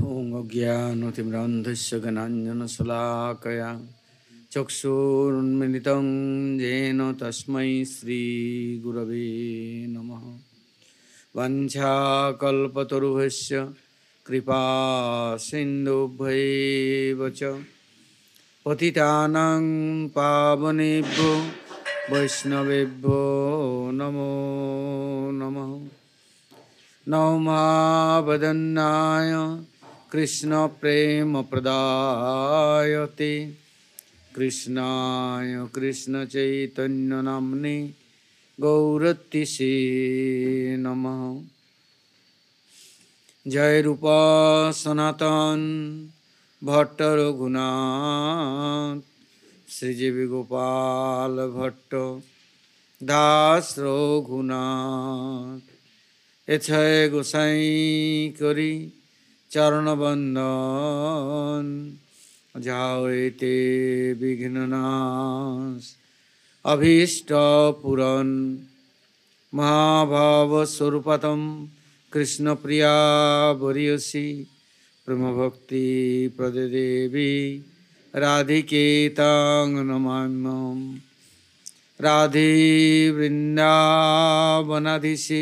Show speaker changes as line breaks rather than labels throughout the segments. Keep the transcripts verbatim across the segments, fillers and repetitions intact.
ॐ अज्ञानतिमिरान्धस्य ज्ञानाञ्जनशलाकया चक्षुरुन्मिलितं येन तस्मै श्रीगुरवे नमः। वाञ्छाकल्पतरुभ्यश्च कृपा सिन्धुभ्यैव च पतितानां पावनेभ्यो वैष्णवेभ्यो नमो नमः। नौमावदन्नाय कृष्णप्रेमप्रदायते कृष्णाय कृष्णचैतन्यनाम्ने गौरतिसे नमः। जय रूपा सनातन भट्ट रघुनाथ श्रीजीव गोपाल भट्ट दास रघुनाथ এছায় গোসাই করি চরণবন্দন যাও এতে বিঘ্ননাশ অভীষ্ট পূরণ মহাভাব স্বরূপতম কৃষ্ণপ্রিয়া বরিয়সী প্রেমভক্তি প্রদে দেবী রাধিকে তাং নমাম্যহম। রাধে বৃন্দাবনাধীশে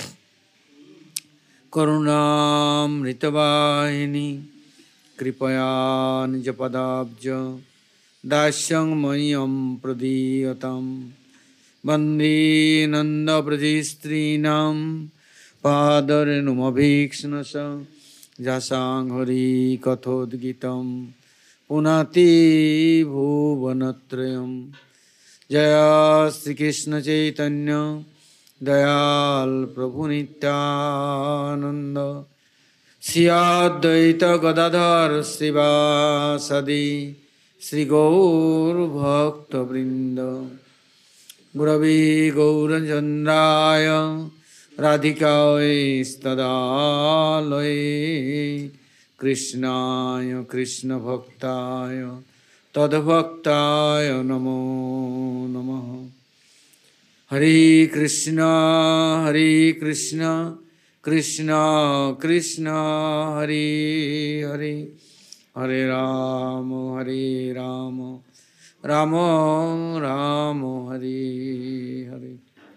करुणामृतवाहिनी कृपया निजपदाब्ज दास्यं मह्यं प्रदीयतां वन्दे नन्दव्रजस्त्रीणां पादरेणुमभीक्ष्णश जासां हरिकथोद्गीतं पुनाति भुवनत्रयं। जय श्रीकृष्णचैतन्य दयाल प्रभु नित्यानंद श्री अद्वैत गदाधर शिवासदि श्री गौर भक्तवृंद। गुरवे गौरचंद्राय राधिकायै तदालये कृष्णाय कृष्ण भक्ताय तद्भक्ताय नमो नमः। हरे कृष्णा हरे कृष्णा कृष्णा कृष्णा हरे हरे हरे राम हरे राम राम राम हरे हरे।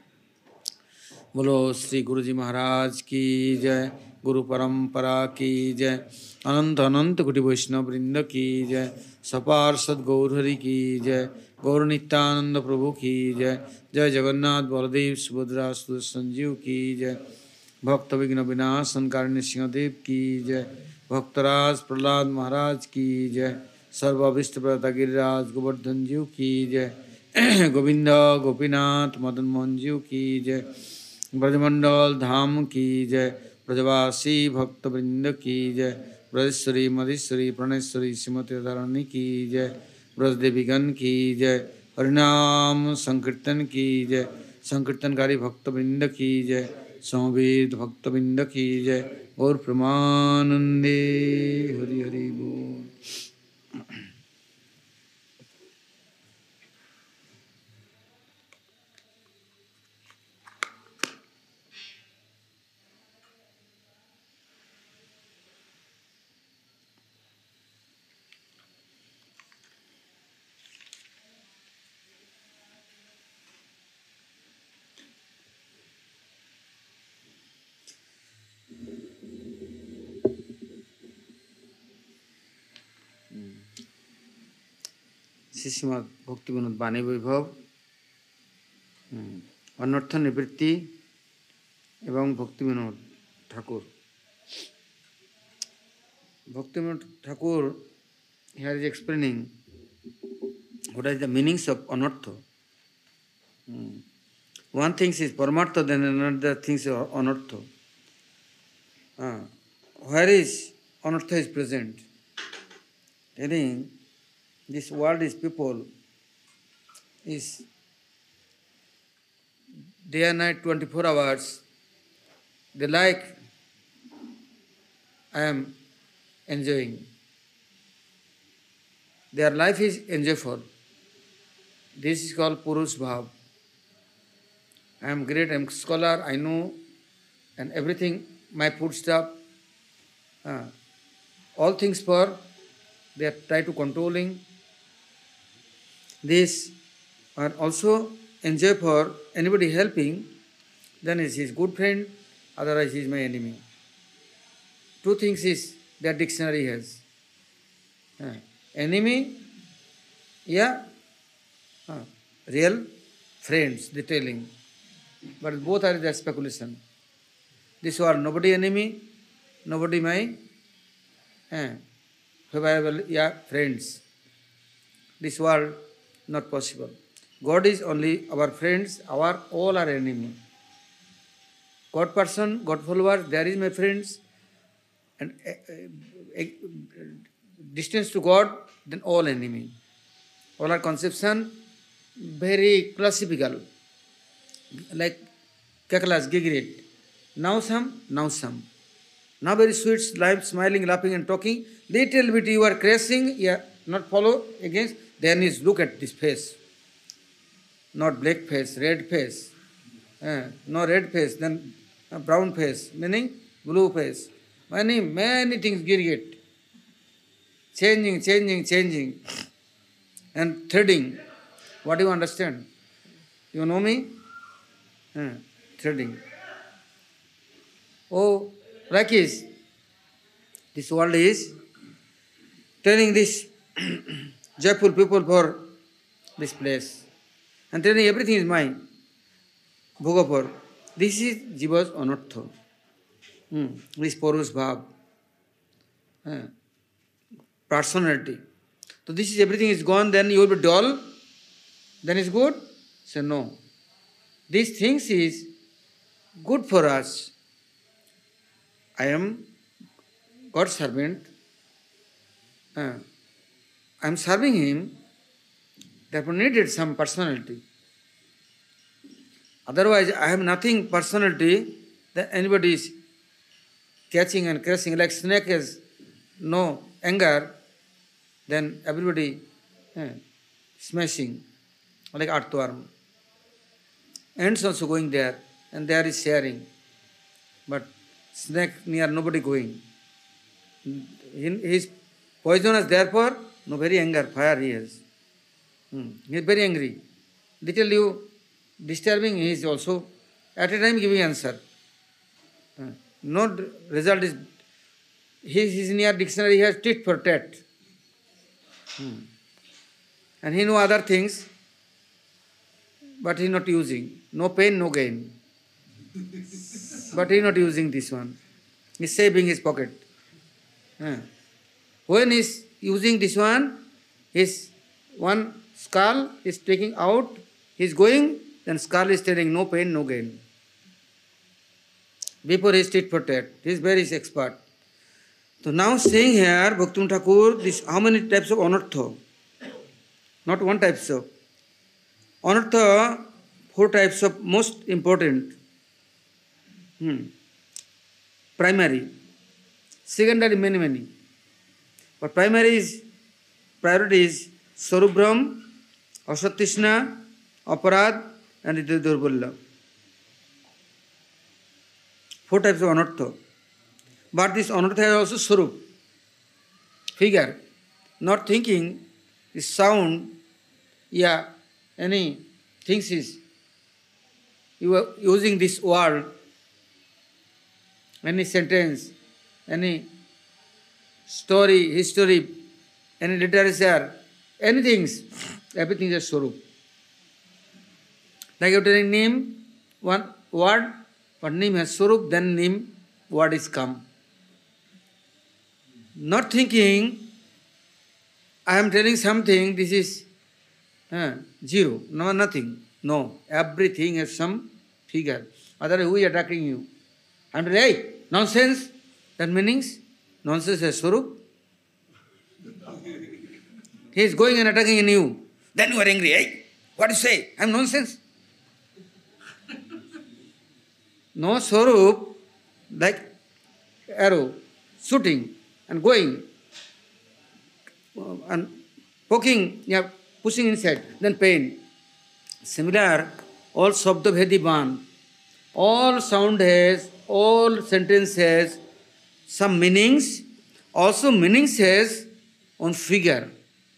बोलो श्री गुरु जी महाराज की जय, गुरु परंपरा की जय, अनंत अनंत कोटि वैष्णव वृंद की जय, सपार्षद गौर हरि की जय, गौर नित्यानंद प्रभु की जय, जय जगन्नाथ बलदेव सुभद्रा सुदर्शन जीव की जय, भक्त विघ्न विनाशन कारिणी सिंहदेव की जय, भक्तराज प्रहलाद महाराज की जय, सर्वाभिष्ट प्रदाता गिरिराज गोवर्धन जीव की जय, गोविंद गोपीनाथ मदन मोहन जीव की जय, ब्रजमंडल धाम की जय, ब्रजवासी भक्तवृंद की जय, ब्रजेश्वरी मधेश्वरी प्रणेश्वरी श्रीमती राधारानी की जय, ब्रजदेवीगण की जय, हरिनाम संकीर्तन की जय, संकीर्तनकारी भक्तवृंद की जय, समवेत भक्तवृंद की जय, और प्रमानंदे हरि हरि बोल। শ্রীশ্রীমদ ভক্তিবিনোদ বাণী বৈভব অনর্থ নিবৃত্তি এবং ভক্তিবিনোদ ঠাকুর। ভক্তিবিনোদ ঠাকুর here is explaining what is the meanings of anartha. Hmm. One thing is paramartha, then another thing is anartha. Ah. Where is anartha is present? Meaning this world is people is day and night twenty-four hours. They like I am enjoying. Their life is enjoyable. This is called Purush Bhav. I am great, I am scholar, I know, and everything, my food stuff. Uh, all things for, they are try to controlling this, and also enjoy for anybody helping, then is his good friend, otherwise he is my enemy. Two things is that dictionary has. Uh, enemy, yeah, uh, real friends, detailing. But both are the speculation. This world, nobody enemy, nobody my uh, favorable, yeah, friends. This world, not possible. God is only our friends, our all are enemy. God person, God followers, there is my friends, and uh, uh, uh, distance to God, then all enemy. All are conception, very classical, like Kakalas, Gigrit. Now some, now some. Now very sweet, life, smiling, laughing and talking. Little bit you are crashing, yeah, not follow against, then is look at this face. Not black face, red face. Uh, no red face, then uh, brown face, meaning blue face. Many, many things get changing, changing, changing. And threading. What do you understand? You know me? Uh, threading. Oh, Rakesh, this world is telling this joyful people for this place. And telling everything is mine. Bhogapur. This is Jiva's anartha. Hmm. This Purush Bhav. Uh, personality. So this is everything is gone, then you will be dull, then it's good? Say no. These things is good for us. I am God's servant. Uh, I am serving Him, therefore needed some personality. Otherwise, I have nothing personality that anybody is catching and crushing. Like snake has no anger, then everybody eh, smashing, like earthworm. Ants also going there, and there is sharing. But snake near nobody going. He is poisonous, therefore, no very anger, fire he has. Hmm. He is very angry. Little you disturbing, he is also at a time giving answer. Uh, no result is, his, his near dictionary he has tit for tat. Hmm. And he know other things, but he is not using. No pain, no gain. But he is not using this one. He is saving his pocket. Uh. When he is using this one, his one skull is taking out, he is going, then skull is telling no pain, no gain. Before he is tit for tat. He is very expert. So now saying here, Bhaktivinoda Thakur, this how many types of anartha? Not one type of. Anartha, four types of most important. Hmm. Primary. Secondary, many, many. But primary is, priority is Sarubhram, Asatishna, Aparad, and Durbulla. Four types of anartha. But this anartha is also Sarup, figure. Not thinking is sound, yeah, any things is, you are using this word, any sentence, any story, history, any literature, anything, everything is Sarup. Like you telling name, one word, but name has Sarup, then name, word is come. Not thinking, I am telling something, this is uh, zero, no, nothing. No, everything has some figure. Otherwise, who is attacking you? I am telling, hey, nonsense. That meanings, nonsense has Sarup. He is going and attacking in you. Then you are angry. Hey, what do you say? I am nonsense. No Sarup, like arrow, shooting and going and poking, yeah, pushing inside, then pain. Similar, all Sabda Bhedi Ban, all sound has, all sentence has some meanings, also meaning says on figure.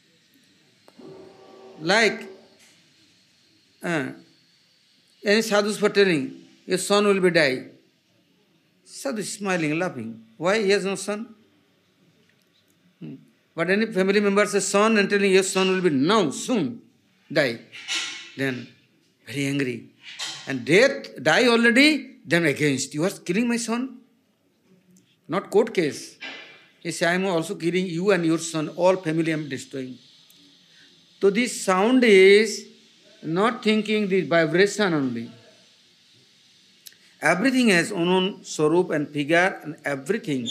Like uh, any sadhus for telling, your son will be die. Sadhu is smiling, laughing. Why he has no son? Hmm. But any family member says son and telling your son will be now, soon, die. Then very angry. And death, die already, then against. You are killing my son? Not court case. He says, I am also killing you and your son, all family I am destroying. So this sound is not thinking the vibration only. Everything has own own swarup and figure and everything.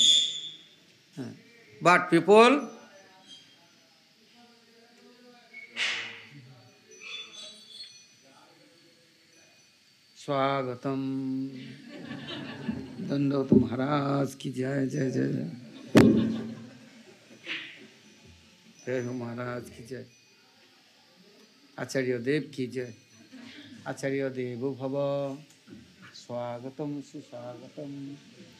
But people Swagatam Dandavata Maharaj ki jai jai jai jai. Jai Ho Maharaj ki jai. Acharya Dev ki jai. Acharya Devo Bhava. Swagatam Suswagatam.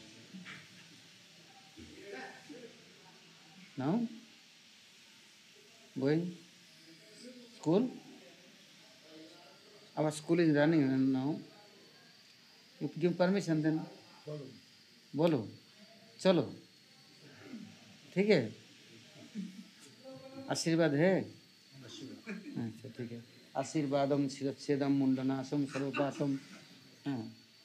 Now, going school. Our school is running now. You give permission then. बोलो चलो ठीक है आशीर्वाद है अच्छा ठीक है आशीर्वादम शिरच्छेदम मुंडनाशम सर्वपातम हाँ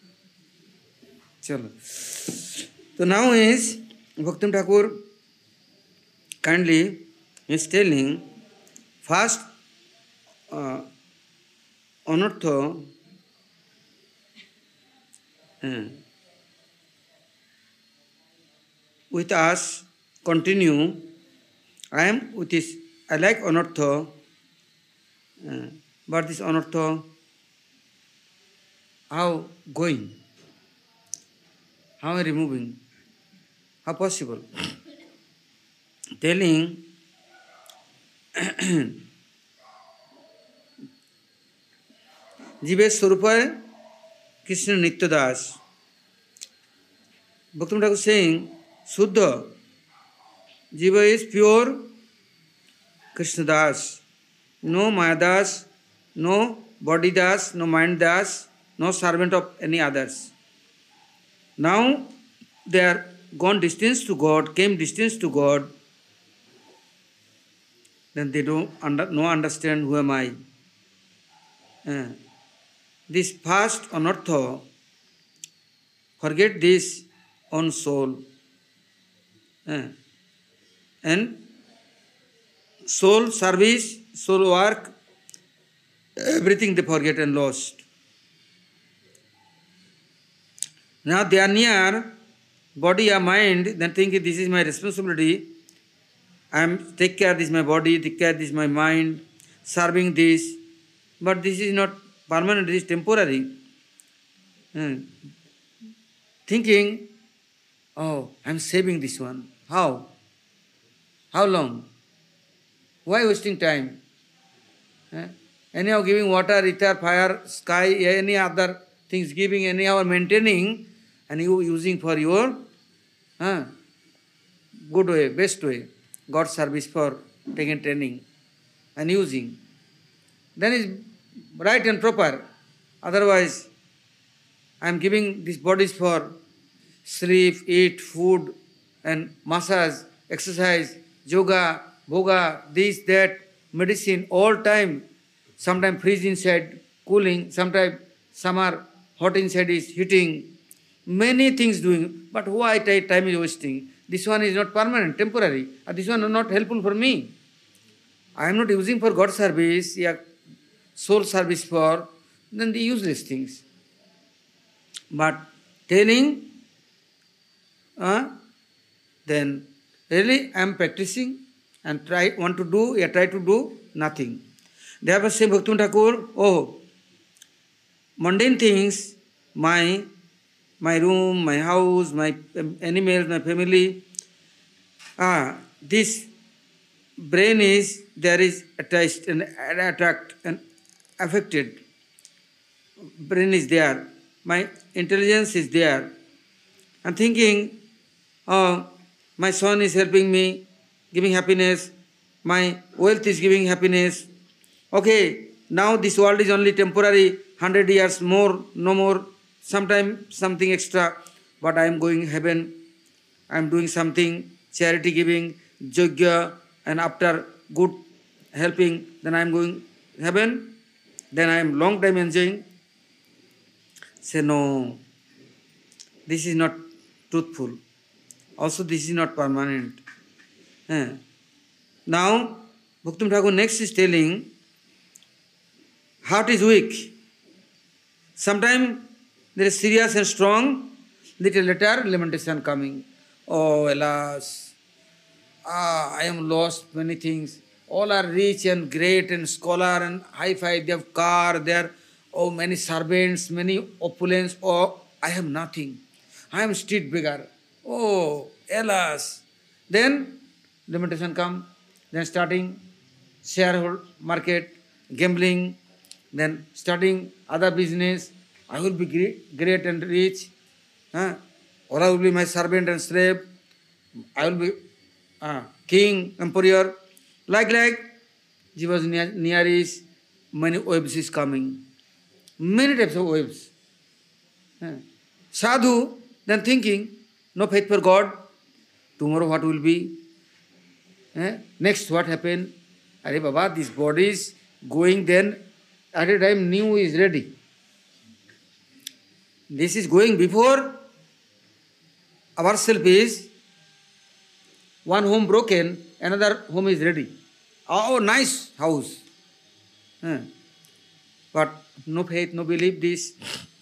चलो तो now is Bhakti Thakur kindly is telling first uh, anartha uh, with us continue. I am with this, I like anartha, uh, but this anartha, how going? How removing? How possible? Telling Jive Swarupa Krishna Nityadas. Bhakti Thakur saying, Suddha, Jiva is pure Krishna Das, no Maya Das, no body Das, no mind Das, no servant of any others. Now they are gone distance to God, came distance to God, then they don't under, no understand who am I. Uh, this past anartha, forget this own soul. Uh, and soul service, soul work, everything they forget and lost. Now they are near body or mind, then thinking this is my responsibility. I am take care of this my body, take care of this my mind, serving this. But this is not permanent, this is temporary. Uh, thinking, oh, I am saving this one. How? How long? Why wasting time? Eh? Anyhow giving water, ether, fire, sky, any other things giving, anyhow maintaining, and you using for your uh, good way, best way, God service for taking training and using. Then is right and proper. Otherwise, I am giving these bodies for sleep, eat, food, and massage, exercise, yoga, bhoga, this, that, medicine, all time. Sometimes freeze inside, cooling, sometimes summer, hot inside is heating. Many things doing, but why time is wasting? This one is not permanent, temporary. And this one is not helpful for me. I am not using for God service, yeah, soul service for, then the useless things. But telling, uh, then really I am practicing and try want to do, yeah, try to do nothing. Therefore say Bhakti Thakur, oh, mundane things, my my room, my house, my animals, my family, ah, this brain is, there is attached and attract and affected. Brain is there. My intelligence is there. I'm thinking, oh, My son is helping me, giving happiness. My wealth is giving happiness. Okay, now this world is only temporary, hundred years more, no more, sometime something extra, but I am going heaven. I am doing something, charity giving, yajna, and after good helping, then I am going heaven. Then I am long time enjoying. Say no, this is not truthful. Also, this is not permanent. Eh. Now, Bhakti Thakur next is telling, heart is weak. Sometimes there is serious and strong, little later lamentation coming. Oh, alas, ah, I am lost many things. All are rich and great and scholar and high-fi, they have car, they are, oh, many servants, many opulence. Oh, I have nothing. I am street beggar. Oh, alas. Then lamentation come, then starting share market, gambling, then starting other business. I will be great, great and rich. Huh? Or I will be my servant and slave. I will be uh, king, emperor. Like, like, Jiva's near is, many waves is coming. Many types of waves. Huh? Sadhu, then thinking, no faith for God. Tomorrow what will be? Eh? Next what happened? Are Baba, this body is going then, at a time new is ready. This is going before ourself is one home broken, another home is ready. Oh, nice house. Eh? But no faith, no belief, this.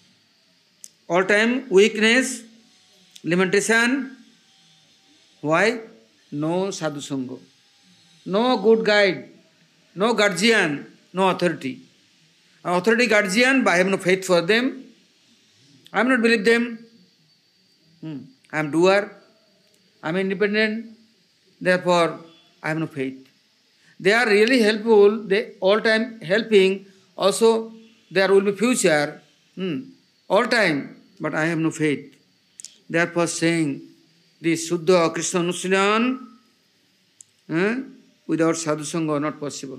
All time weakness, lamentation. Why? No sadhu sangha. No good guide. No guardian. No authority. An authority guardian, but I have no faith for them. I am not believe them. Hmm. I am doer. I am independent. Therefore, I have no faith. They are really helpful. They all time helping. Also, there will be future. Hmm. All time. But I have no faith. Therefore, saying this Shuddha Krishna Anushilhan eh, without sadhu sangha not possible.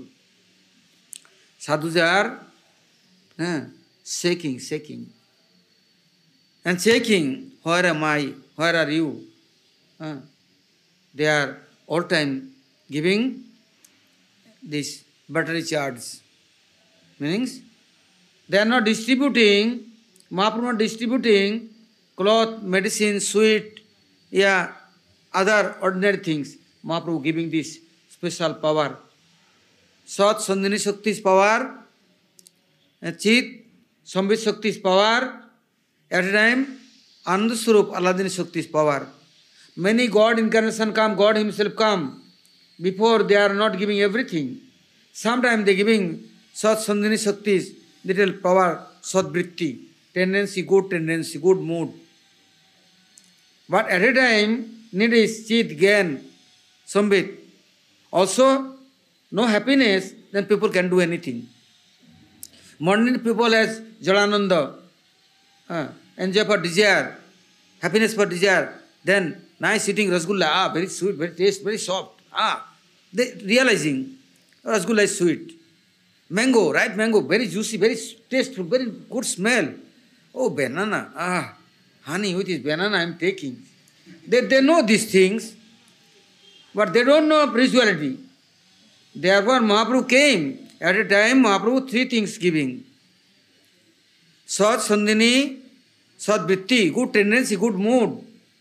Sadhus are eh, shaking, shaking. And shaking, where am I? Where are you? Eh, they are all time giving this battery charge. Meanings, they are not distributing, Mahaprabhu not distributing cloth, medicine, sweet, yeah, other ordinary things. Mahaprabhu giving this special power. Sat Sandhini Shakti's power, Chit, Sambhit Shakti's power, at a time, Ananda Swarup, Alladini Shakti's power. Many God incarnation come, God himself come. Before they are not giving everything. Sometimes they are giving Sat Sandhini Shakti's little power, Sat Vritti, tendency, good tendency, good mood. But at a time, need is Chit, Gyan, Sambhit. Also, no happiness, then people can do anything. Modern people as Jalananda, uh, enjoy for desire, happiness for desire, then nice eating rasgulla, ah, very sweet, very taste, very soft, ah, they realizing rasgulla is sweet. Mango, ripe mango, very juicy, very tasteful, very good smell. Oh, banana, ah, honey, with this banana I am taking. They, they know these things, but they don't know spirituality. Therefore, Mahaprabhu came. At a time, Mahaprabhu three things giving. Sat Sandhini, Sat Vritti, good tendency, good mood,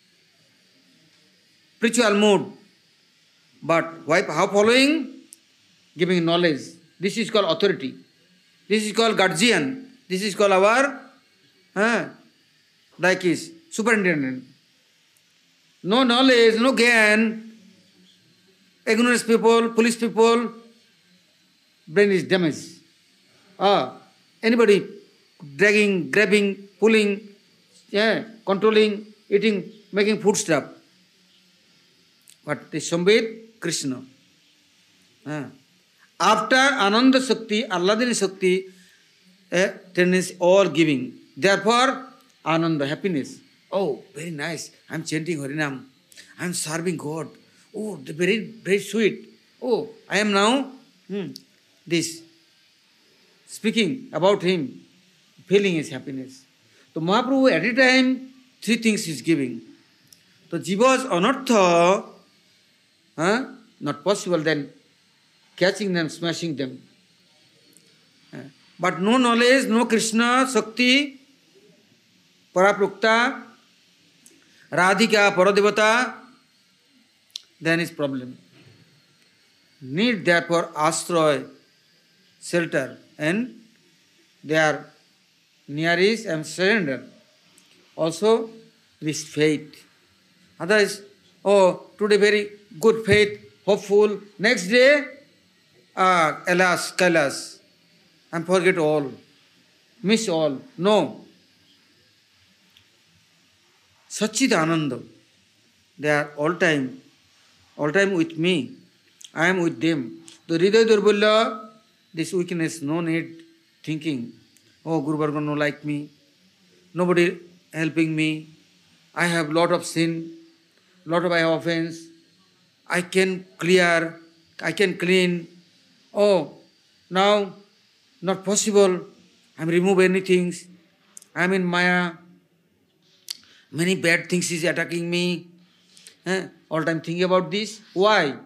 spiritual mood. But why, how following? Giving knowledge. This is called authority. This is called guardian. This is called our, uh, like is, superintendent. No knowledge, no gain. Ignorance people, police people, brain is damaged. Ah, anybody dragging, grabbing, pulling, yeah, controlling, eating, making food stuff. But the Sambhit, Krishna. Ah. After Ananda Shakti, Alladini Shakti, eh, tendency all giving. Therefore, Ananda, happiness. Oh, very nice. I am chanting Harinam. I am serving God. Oh, the very, very sweet. Oh, I am now hmm, this speaking about him, feeling his happiness. So Mahaprabhu at a time three things is giving. So jivas anartha, huh? Not possible, then catching them, smashing them. But no knowledge, no Krishna, Shakti, Paraprukta, Radhika, Paradevata, then is problem. Need therefore astroy, shelter, and they are nearest and surrender. Also, this faith. Otherwise, oh, today very good faith, hopeful. Next day, ah, alas, kailas, and forget all, miss all. No. Sachid Ananda. They are all time, all time with me. I am with them. The Hriday Durbulya, this weakness, no need thinking, oh, Guru Varga no like me, nobody helping me, I have lot of sin, lot of I have offense, I can clear, I can clean, oh, now not possible, I am remove anything, I am in Maya, many bad things is attacking me, eh? All time thinking about this. Why?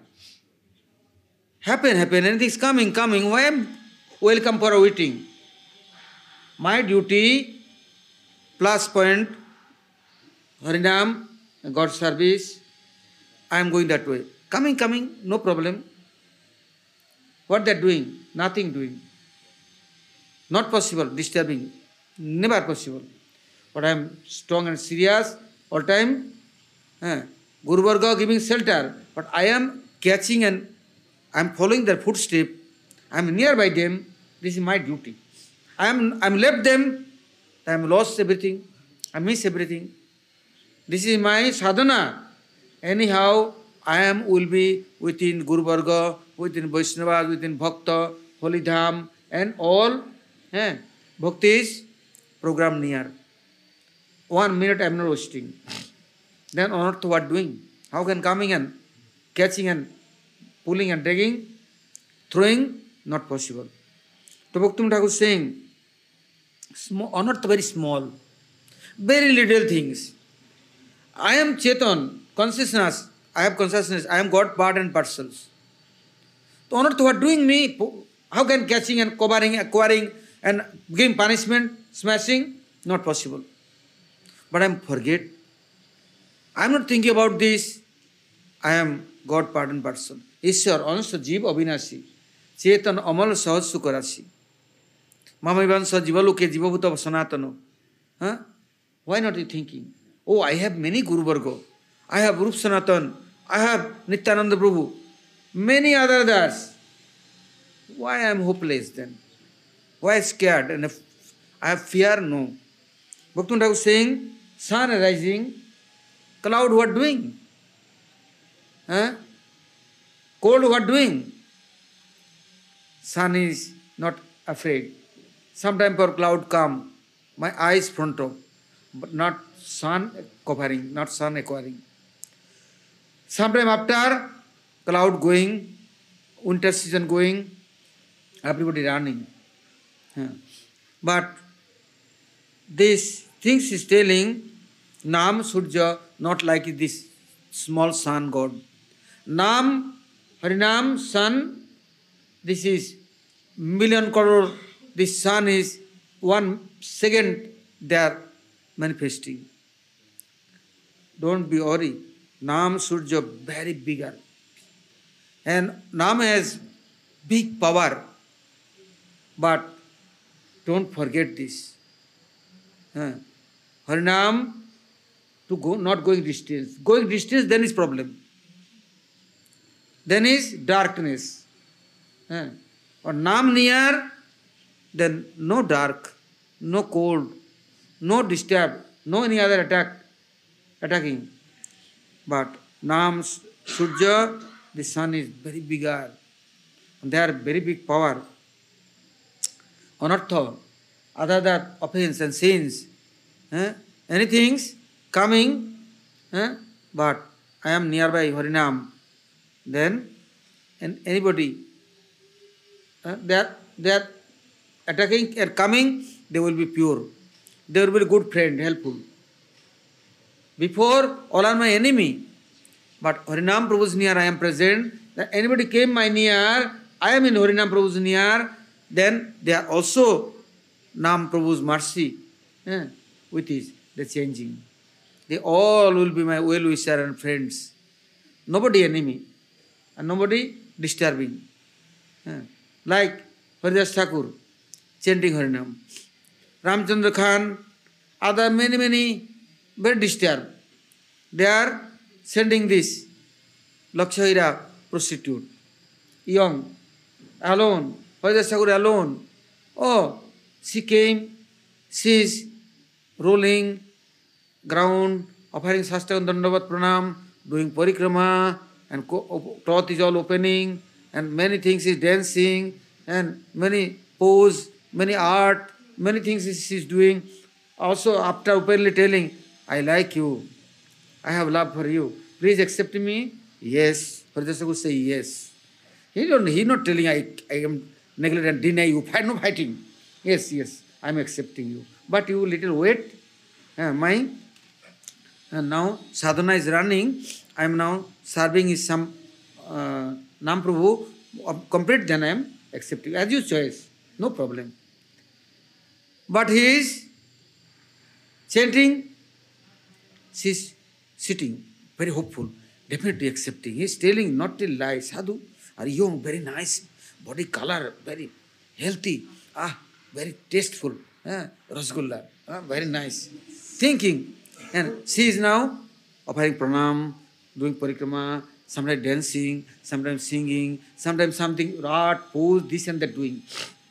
Happen, happen, anything is coming, coming, why am welcome for waiting? My duty, plus point, Harinam, God service, I am going that way. Coming, coming, no problem. What they are doing? Nothing doing. Not possible, disturbing, never possible. But I am strong and serious, all time, eh, Guru Varga giving shelter, but I am catching and I am following their footstep, I am nearby them, this is my duty. I am I am left them, I am lost everything, I miss everything. This is my sadhana. Anyhow, I am will be within Guru Varga, within Vaishnava, within Bhakta, Holy Dham, and all eh, Bhaktis program near. One minute I am not wasting. Then on earth what doing? How can coming and catching and pulling and dragging, throwing, not possible. So Bhaktivinoda Thakur saying, small, on earth very small, very little things. I am Chetan, consciousness, I have consciousness, I am God part and parcels. So on earth what doing me? How can catching and covering, acquiring and giving punishment, smashing? Not possible. But I am forget. I am not thinking about this. I am God part and parcel. Ishwar, Anusha, Jeev, Abhinashi, Chetan, Amal, Sahaj, Sukarashi. Mamavansa, Jivaluke, Jivabhuta, Sanatano. Huh? Why not you thinking? Oh, I have many Guru Varga. I have Rup Sanatan. I have Nityananda Prabhu. Many other others. Why I am hopeless then? Why scared? And if I have fear? No. Bhaktivinoda Thakur saying, sun rising, cloud what doing? Huh? Cold what doing? Sun is not afraid. Sometime for cloud come, my eyes front of, but not sun covering, not sun acquiring. Sometime after, cloud going, winter season going, everybody running. Huh. But this things is telling, Nam Surja, not like this small sun god. Nam, Harinam, sun, this is million crore, this sun is one second they are manifesting. Don't be worried. Nam Surja very bigger. And Nam has big power. But don't forget this. Huh. Harinam to go, not going distance. Going distance, then is problem. Then is darkness. Huh. Or Nam near, then no dark, no cold, no disturb, no any other attack, attacking. But Nam Surja, the sun is very bigger. And they are very big power. Anartha, other than offense and sins, eh? Anything coming, eh? But I am nearby Harinam, then and anybody, uh, they are they are attacking and coming, they will be pure. They will be a good friend, helpful. Before, all are my enemy. But Harinam Prabhu's near, I am present. That anybody came my near, I am in Harinam Prabhu's near, then they are also Nam Prabhu's mercy. Eh, with his, the changing. They all will be my well-wisher and friends. Nobody enemy. And nobody disturbing. Eh, like Haridas Thakur, chanting Harinam. Ramchandra Khan, other many, many, very disturbed. They are sending this Lakshahira prostitute, young, alone, Haridas Thakur alone. Oh, she came, she is rolling ground, offering Sastang Dandavat Pranam, doing parikrama, and cloth is all opening, and many things is dancing, and many pose, many art, many things she is doing. Also, after openly telling, I like you, I have love for you, please accept me. Yes. Haridas Thakur say yes. He don't. He not telling I, I am neglect and deny you. Fight no fighting. Yes, yes, I am accepting you. But you little wait. Uh, my uh, now sadhana is running. I am now serving is some uh, Nam Prabhu. Uh, complete, then I am accepting as your choice. No problem. But he is chanting. She is sitting, very hopeful, definitely accepting. He is telling not till lie. Sadhu are young, very nice, body color, very healthy, ah, very tasteful, ah, rasgulla, ah, very nice. Thinking, and she is now offering pranam, doing parikrama, sometimes dancing, sometimes singing, sometimes something art, pose, this and that doing.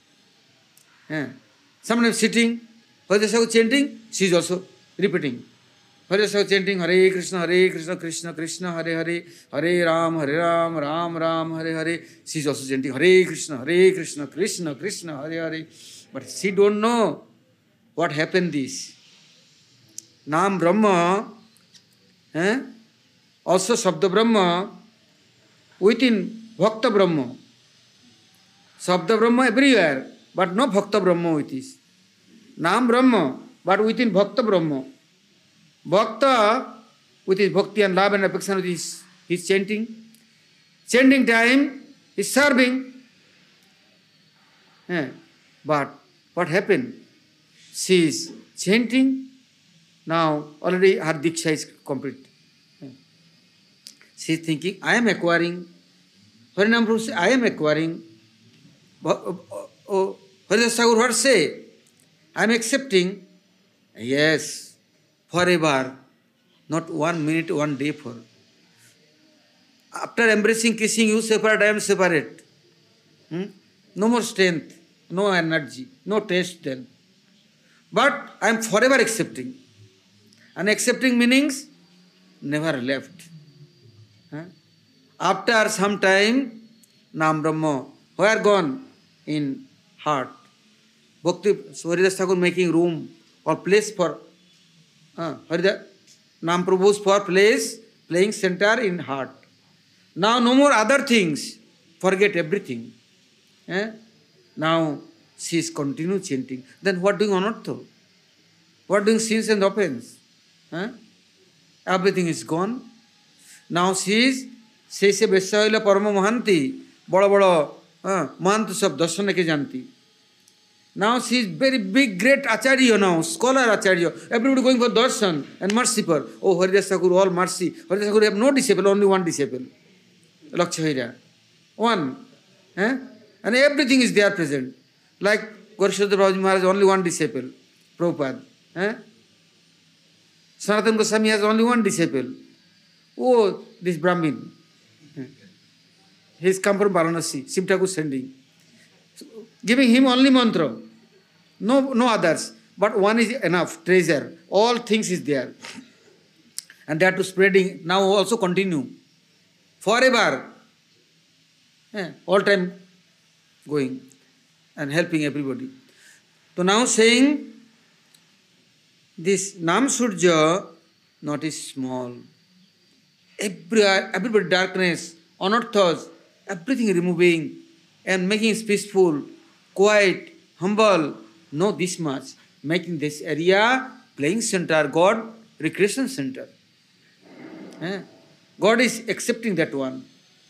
Yeah. Sometimes sitting, Haridas Thakur chanting, she is also repeating. Haridas Thakur chanting Hare Krishna, Hare Krishna, Krishna Krishna, Hare Hare, Hare Ram, Hare Ram, Ram Ram, Hare Hare. She is also chanting Hare Krishna, Hare Krishna, Krishna Krishna, Hare Hare. But she don't know what happened this. Nam Brahma, eh? Also Sabda Brahma, within Bhakta Brahma. Sabda Brahma everywhere, but no Bhakta Brahma with this. Nam Brahma, but within Bhakta Brahma. Bhakta, with his bhakti and love and affection, with his, his chanting. Chanting time, is serving. Eh, but what happened? She is chanting. Now already her diksha is complete. Eh. She is thinking, I am acquiring. Harinam Prabhu says, I am acquiring. Oh, oh, oh, Haridas Thakur what say? I am accepting. Yes, forever. Not one minute, one day for. After embracing, kissing, you separate, I am separate. Hmm? No more strength, no energy, no taste then. But I am forever accepting. And accepting meanings, never left. Huh? After some time, Nam Brahma, where gone? In heart. Bhakti, Haridas Thakur making room or place for uh, Haridas, Nam Prabhu's for place, playing center in heart. Now no more other things, forget everything. Eh? Now she is continue chanting. Then what doing anartha? What doing sins and offense? Eh? Everything is gone. Now she is, she se Veshaila Parama Mahanti, bada bada Mahantu sab darshan ke janti. Now she is very big, great Acharya now, scholar Acharya. Everybody going for darshan and mercy for. Oh, Haridas Thakur, all mercy. Haridas Thakur have no disciple, only one disciple. Lakshahira. One. Eh? And everything is there present. Like Gaurishadra Prabhuji Maharaj, only one disciple. Prabhupada. Eh? Sanatana Goswami has only one disciple. Oh, this Brahmin. Eh? He is come from Varanasi. Shiv Thakur sending. Giving him only mantra. No, no others. But one is enough, treasure. All things is there. And that to spreading, now also continue. Forever. Yeah, all time going and helping everybody. So now saying, this Nam Surja not is small. every, everybody darkness, unearths, everything removing and making it peaceful, quiet, humble. Know this much, making this area playing center, God recreation center. Eh? God is accepting that one.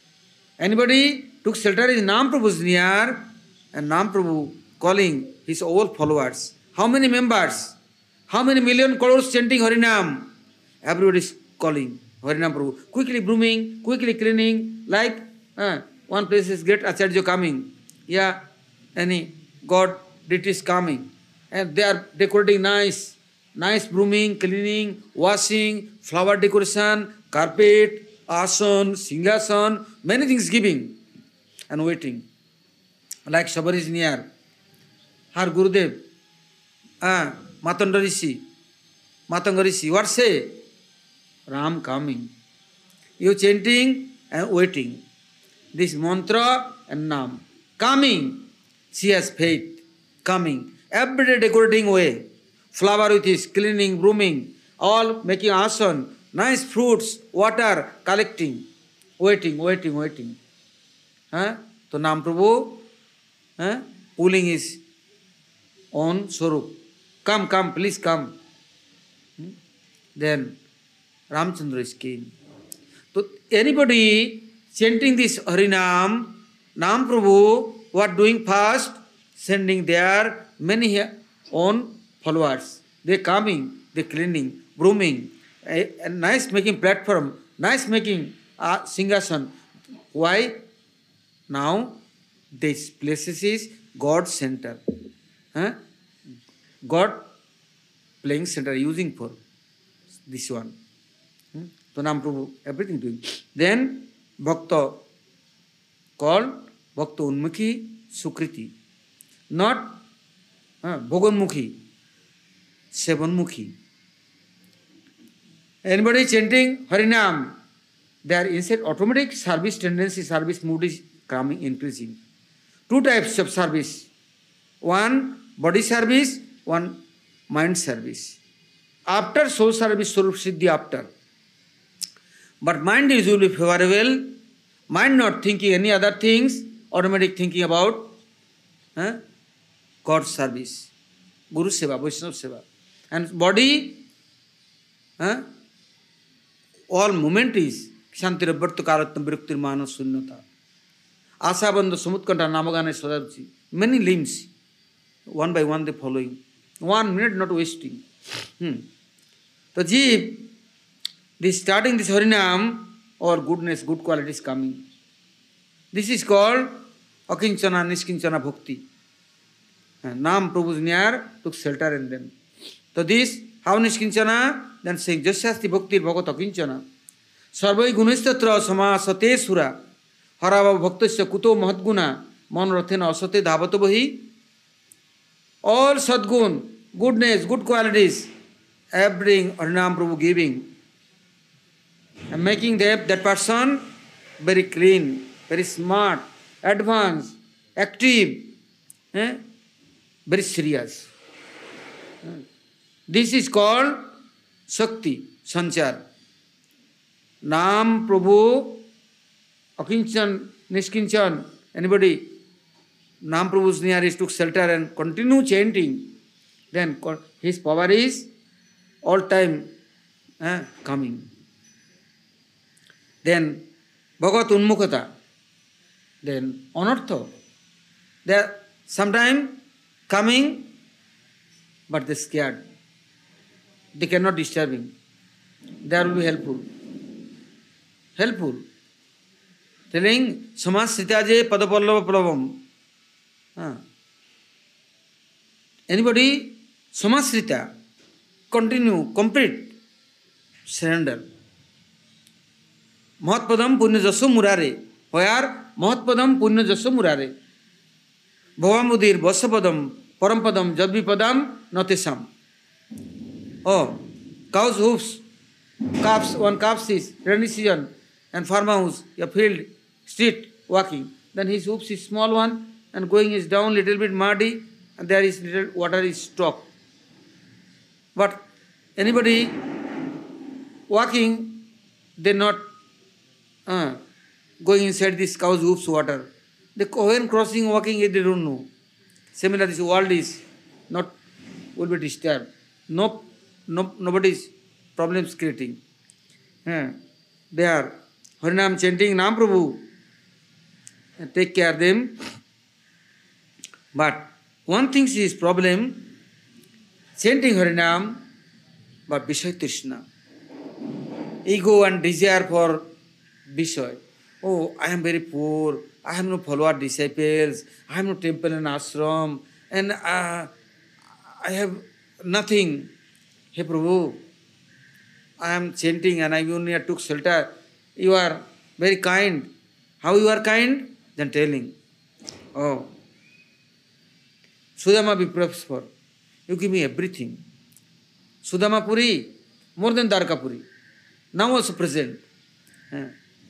Anybody took shelter in Nam Prabhu's near, and Nam Prabhu calling his all followers. How many members? How many million crores chanting Harinam? Everybody is calling Harinam Prabhu. Quickly brooming, quickly cleaning, like uh, one place is great Acharya coming. Yeah, any God deities coming. And they are decorating nice, nice brooming, cleaning, washing, flower decoration, carpet, asan, singhasan, many things giving and waiting. Like Shabar is near. Her Gurudev, ah, Matanga Rishi, Matanga Rishi, what say? Ram coming. You chanting and waiting. This mantra and Nam. Coming. She has faith. Coming. Every day decorating way. Flower with his cleaning, brooming, all making asan, nice fruits, water, collecting. Waiting, waiting, waiting. Huh? So Nam Prabhu, huh? Pulling his own Swarup. Come, come, please come. Hmm? Then Ramchandra is king. So anybody chanting this Harinam, Nam Prabhu, what doing first? Sending their many own followers. They coming, they cleaning, brooming, a, a nice making platform, nice making uh, singhasan. Why? Now this places is God center. Huh? God playing center using for this one. Hmm? So Nam Prabhu, everything doing. Then Bhakta called Bhakta Unmukhi Sukriti. Not uh, Bhoganmukhi, Sevanmukhi. Anybody chanting Harinam, their inside automatic service tendency, service mood is coming, increasing. Two types of service. One body service, one mind service. After soul service, soul siddhi after. But mind is usually favorable. Mind not thinking any other things, automatic thinking about huh? God's service. Guru Seva, Vaishnava Seva. And body, huh? all movement is Kshantir Bhartu Karattam Biruktir Mana Sunnata. Asabandha Sumutkanta Namagane Sadarchi. Many limbs, one by one they following. One minute not wasting. Hmm. So Jeev, this starting this Harinam, or goodness, good qualities coming. This is called Akinchana, Niskinchana Bhakti. Nam Prabhu's near took shelter in them. So this, how Niskinchana? Then saying, Jasyasti Bhakti Bhagat Akinchana. Sarvai Gunistatra Sama Sate Sura. Harava Bhaktasya Kuto Mahatguna. Manrathena Asate Dhavatabahi. All Sadgun, goodness, good qualities, everything Harinam Prabhu giving. And making that, that person very clean, very smart, advanced, active, eh? very serious. This is called Shakti, Sanchar. Nam Prabhu, Akinchan, Niskinchan, anybody, Nam Prabhu's near is took shelter and continue chanting, then his power is all time eh, coming. Then Bhagat Unmukhata, then Anartha. They are sometimes coming, but they are scared. They cannot disturb him. They will be helpful. Helpful. Telling Samas Sitaje Padapallava Pravam. Ah. Anybody? Samasrita. Continue, complete. Surrender. Mahatpadam Punya Jaso Murare. Where? Mahatpadam Punya Jaso Murare. Bhavamudir Vasapadam Parampadam Jadvipadam Natesam. Oh, cow's hoofs, calves, one calf is rainy season, and farmhouse, a field, street, walking. Then his hoofs is small one, and going is down little bit muddy, and there is little water is stopped. But anybody walking, they not uh, going inside this cow's hoof's water. They, when crossing, walking, they don't know. Similarly, this world is not, will be disturbed. No, no, nobody's problems creating. Uh, they are Harinam chanting Nam Prabhu. Take care of them. But one thing is problem, chanting Harinam, but Vishaya Trishna. Ego and desire for Vishaya. Oh, I am very poor. I have no follower disciples. I have no temple and ashram. And uh, I have nothing. Hey Prabhu, I am chanting and I only took shelter. You are very kind. How you are kind? Then telling. Oh, Sudama Viprap's for. You give me everything. Sudama Puri, more than Dwarka Puri. Now also present. Uh,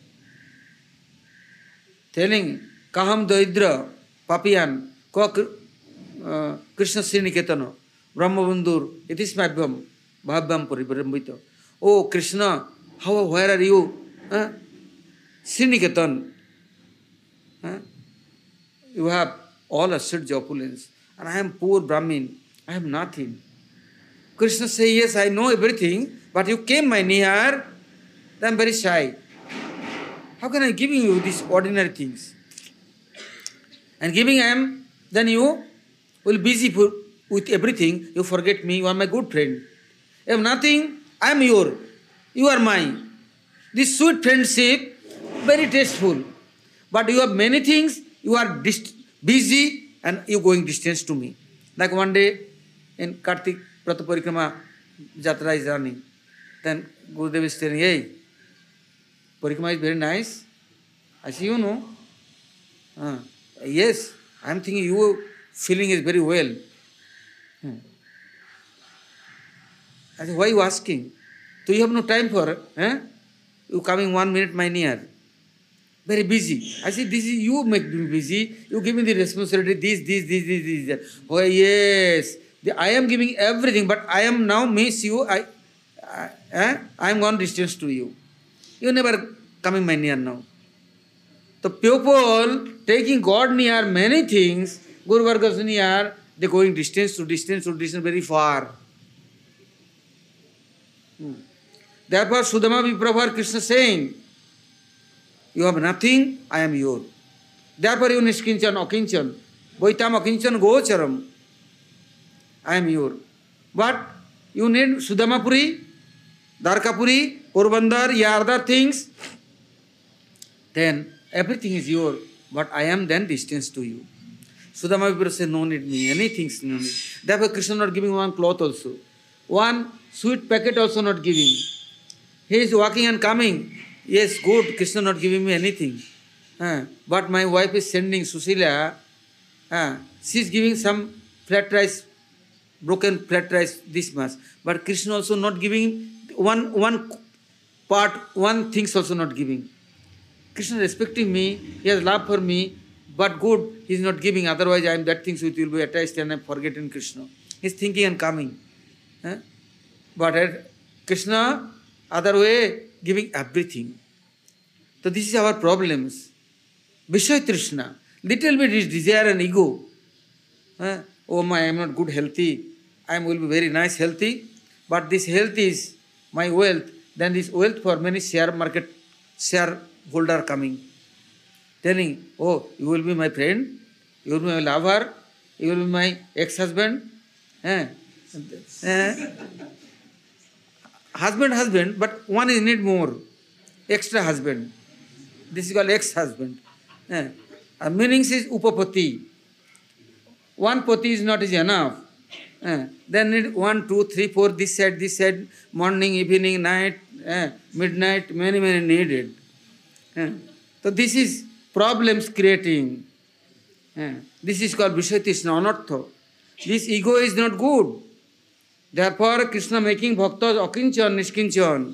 telling, Kaham Daidra, Papiyan, Ko Krishna Sriniketano, Brahmabundur, it is my Bham, Bhabam Puri, Brahmito. Oh Krishna, how, where are you? Uh, Sriniketan. Uh, you have all assured opulence, and I am poor Brahmin. I have nothing. Krishna says, yes, I know everything, but you came my near, then I am very shy. How can I give you these ordinary things? And giving I am, then you will be busy for, with everything. You forget me, you are my good friend. I have nothing, I am your. You are mine. This sweet friendship, very tasteful. But you have many things, you are dist- busy and you going distance to me. Like one day in Kartik Prata Parikrama Jatra is running. Then Gurudev is telling, hey, Parikrama is very nice. I say, you know. Uh, yes, I am thinking your feeling is very well. Hmm. I say, why are you asking? So you have no time for it. Eh? You coming one minute my near. Very busy. I say, this is you make me busy. You give me the responsibility, this, this, this, this, this. this. Oh yes, the, I am giving everything, but I am now miss you. I, I, eh? I am gone distance to you. You never coming my near now. The people taking God near many things, Guru Vargas near, they going distance to distance to distance very far. Hmm. Therefore, Sudama Viprabha Krishna saying, you have nothing, I am your. Therefore, you Nishkinchan, Okinchan, Boitam Okinchan, Gocharam, I am your. But you need Sudamapuri, Dwarkapuri, Porbandar, yeah, other things, then everything is your, but I am then distance to you. Sudama Viprabha says, no need me, anything no need. Therefore, Krishna not giving one cloth also. One sweet packet also not giving. He is walking and coming. Yes, good, Krishna not giving me anything. Uh, but my wife is sending Susila, uh, she is giving some flat rice, broken flat rice this much. But Krishna also not giving one, one part, one things also not giving. Krishna respecting me, he has love for me, but good, he is not giving. Otherwise, I am that things which will be attached and I am forgetting Krishna. He is thinking and coming. Uh, but at Krishna, other way, giving everything. So this is our problems. Vishaya Trishna, little bit is desire and ego. Uh, oh my, I am not good healthy. I will be very nice healthy, but this health is my wealth. Then this wealth for many share market shareholder coming, telling, oh, you will be my friend, you will be my lover, you will be my ex-husband. Uh, uh, husband, husband, but one is need more. Extra husband. This is called ex-husband. Uh, uh, meanings is upapati. One pati is not is enough. Uh, then need one, two, three, four, this side, this side, morning, evening, night, uh, midnight, many, many needed. Uh, so this is problems creating. Uh, this is called Vishaya Trishna, anartha. This ego is not good. Therefore, Krishna making bhaktas akinchan, nishkinchan.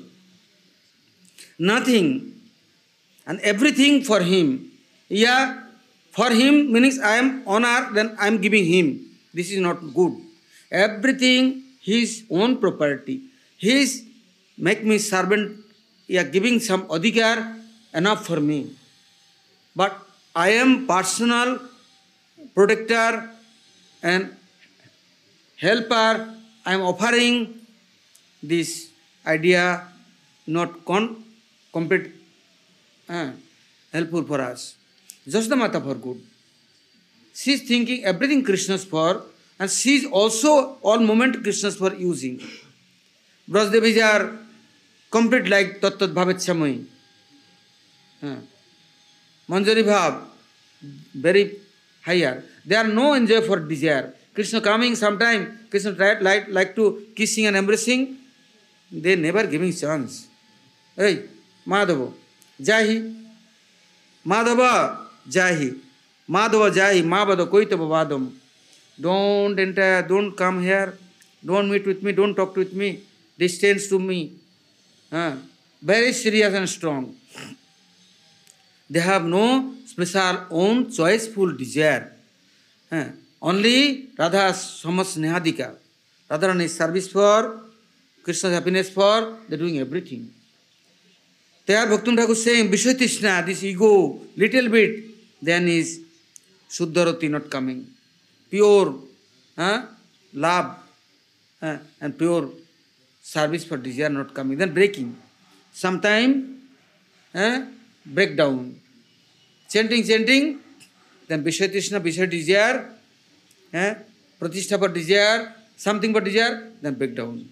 Nothing. And everything for him. Yeah, for him means I am honor, then I am giving him. This is not good. Everything his own property. His make me servant, yeah, giving some adhikar, enough for me. But I am personal protector and helper. I am offering this idea not con complete uh, helpful for us. Just the Mata for good. She is thinking everything Krishna's for, and she is also all moment Krishna's for using. Brajdevis are complete like Tat Tat Bhavet Samai. Uh, Manjari Bhav, very higher. There are no enjoy for desire. Krishna coming sometime, Krishna try, like, like to kissing and embracing, they never giving chance. Hey, Madhava, Jahi, Madhava, Jahi, Madhava, Jahi, Mabada, Koitava Vadam. Don't enter, don't come here, don't meet with me, don't talk with me, distance to me. Uh, very serious and strong. They have no special own choiceful desire. Uh, only Radha's Samas Nehadika. Radharani's service for, Krishna's happiness for, they are doing everything. There Bhaktivinoda Thakur saying, Vishaya Trishna, this ego, little bit, then is Shuddharati not coming. Pure uh, love uh, and pure service for desire not coming. Then breaking. Sometime uh, breakdown. Chanting, chanting, then Vishaya Trishna, Vishaya desire, uh, Pratishtha for desire, something for desire, then breakdown.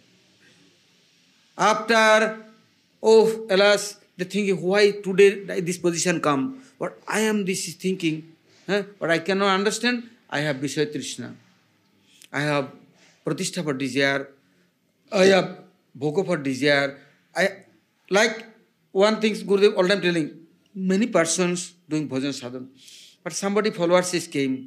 After, oh, alas, they thinking, why today this position come? But I am this thinking, huh? But I cannot understand. I have Vishaya Trishna. I have Pratishtha for desire. I have Bhoga for desire. I like one thing Gurudev all time telling, many persons doing bhajan sadhana. But somebody followers came.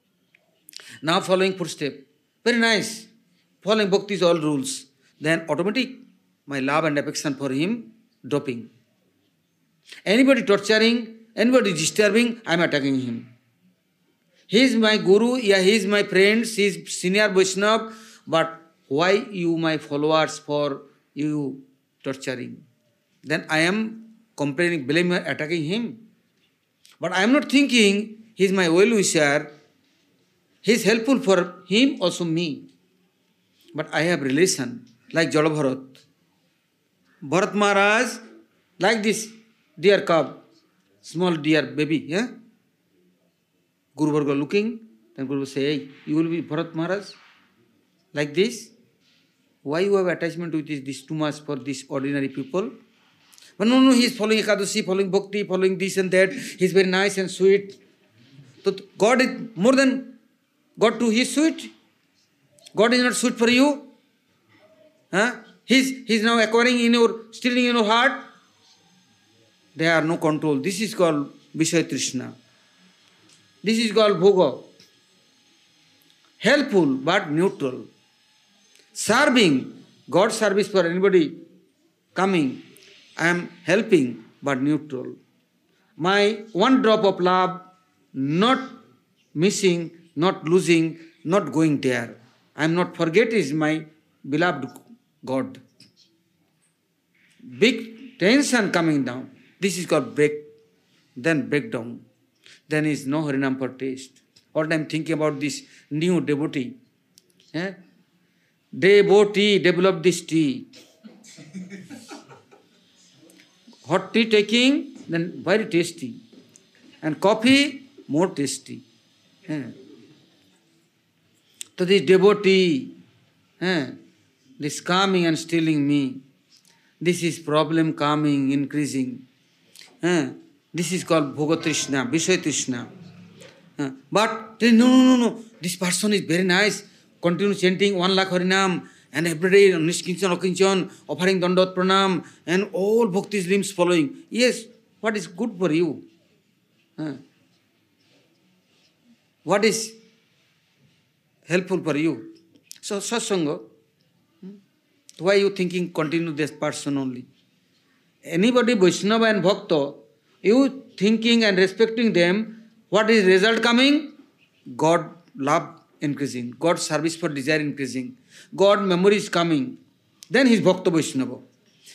Now following footstep. Very nice. Following bhakti's all rules. Then automatic my love and affection for him dropping. Anybody torturing, anybody disturbing, I am attacking him. He is my guru, yeah, he is my friend, he is senior Vaishnava, but why you my followers for you torturing? Then I am complaining, blaming, attacking him. But I am not thinking he is my well-wisher, he is helpful for him, also me. But I have relation, like Jalabharat. Bharat Maharaj, like this dear cub, small dear baby, yeah? Guru Varga looking, then Guru will say, hey, you will be Bharat Maharaj, like this. Why you have attachment with this, this too much for these ordinary people? But no, no, he is following Ekadashi, following Bhakti, following this and that. He is very nice and sweet. So God is more than God too, he is sweet. God is not sweet for you. Huh? He is, he is now acquiring in your, stealing in your heart. There are no control. This is called Vishaya Trishna. This is called Bhoga. Helpful but neutral. Serving, God's service for anybody coming. I am helping but neutral. My one drop of love, not missing, not losing, not going there. I am not forget is my beloved God. Big tension coming down. This is called break, then breakdown. Then is no Harinam for taste. All time thinking about this new devotee. Eh? Devotee, develop this tea. Hot tea taking, then very tasty. And coffee, more tasty. Eh? So this devotee, eh? This calming and stealing me. This is problem calming, increasing. Eh? This is called Bhoga Trishna, Vishaya Trishna. Uh, but no, no, no, no. This person is very nice. Continue chanting one lakh Harinam and every day Nishkinchan, Okinchan, offering Dandot Pranam and all Bhakti's limbs following. Yes, what is good for you? Uh, what is helpful for you? So, Satsanga. Why are you thinking continue this person only? Anybody Vaishnava and Bhakta, you thinking and respecting them, what is result coming? God love increasing, God service for desire increasing, God memory is coming. Then he is Bhakta Vaishnava.